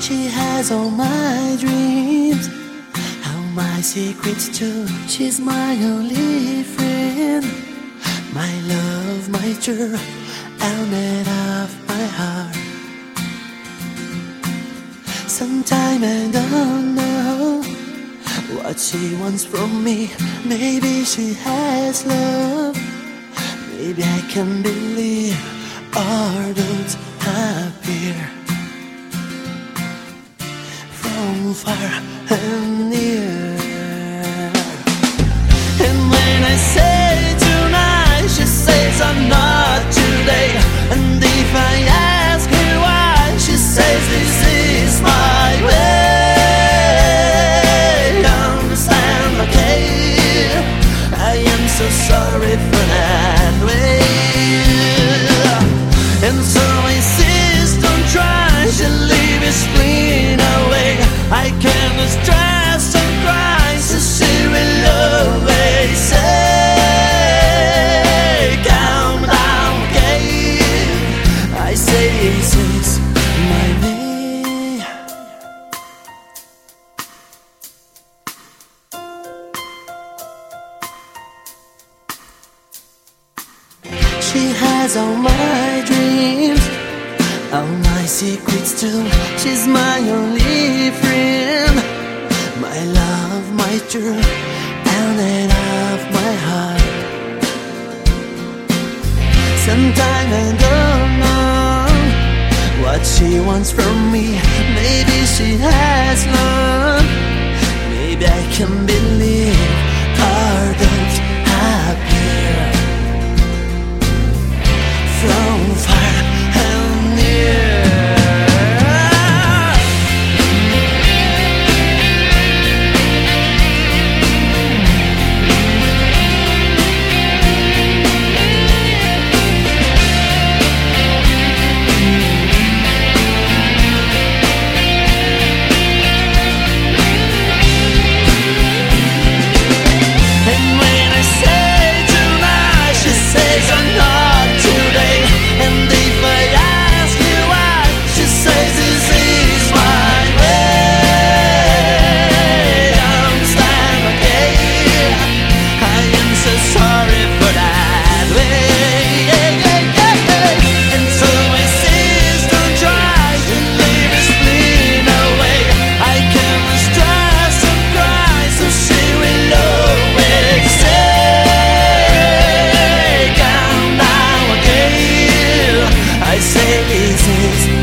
She has all my dreams, all my secrets too. She's my only friend, my love, my joy, outlet of my heart. Sometimes I don't know what she wants from me. Maybe she has love, maybe I can believe or don't appear. From far and near. And when I say tonight, she says I'm not today. And if I ask her why, she says this is my way. Understand, okay? I am so sorry for that way. And so I insist, don't try, she'll leave his spleen away. I can't stress and cry, so she will always say, calm down, okay? I say this is my way. She has all my dreams, all my secrets too. She's my only friend, my love, my joy, outlet of my heart. Sometimes I don't know what she wants from me. Maybe she has love, maybe I can believe or don't appear. From far and near. I say this is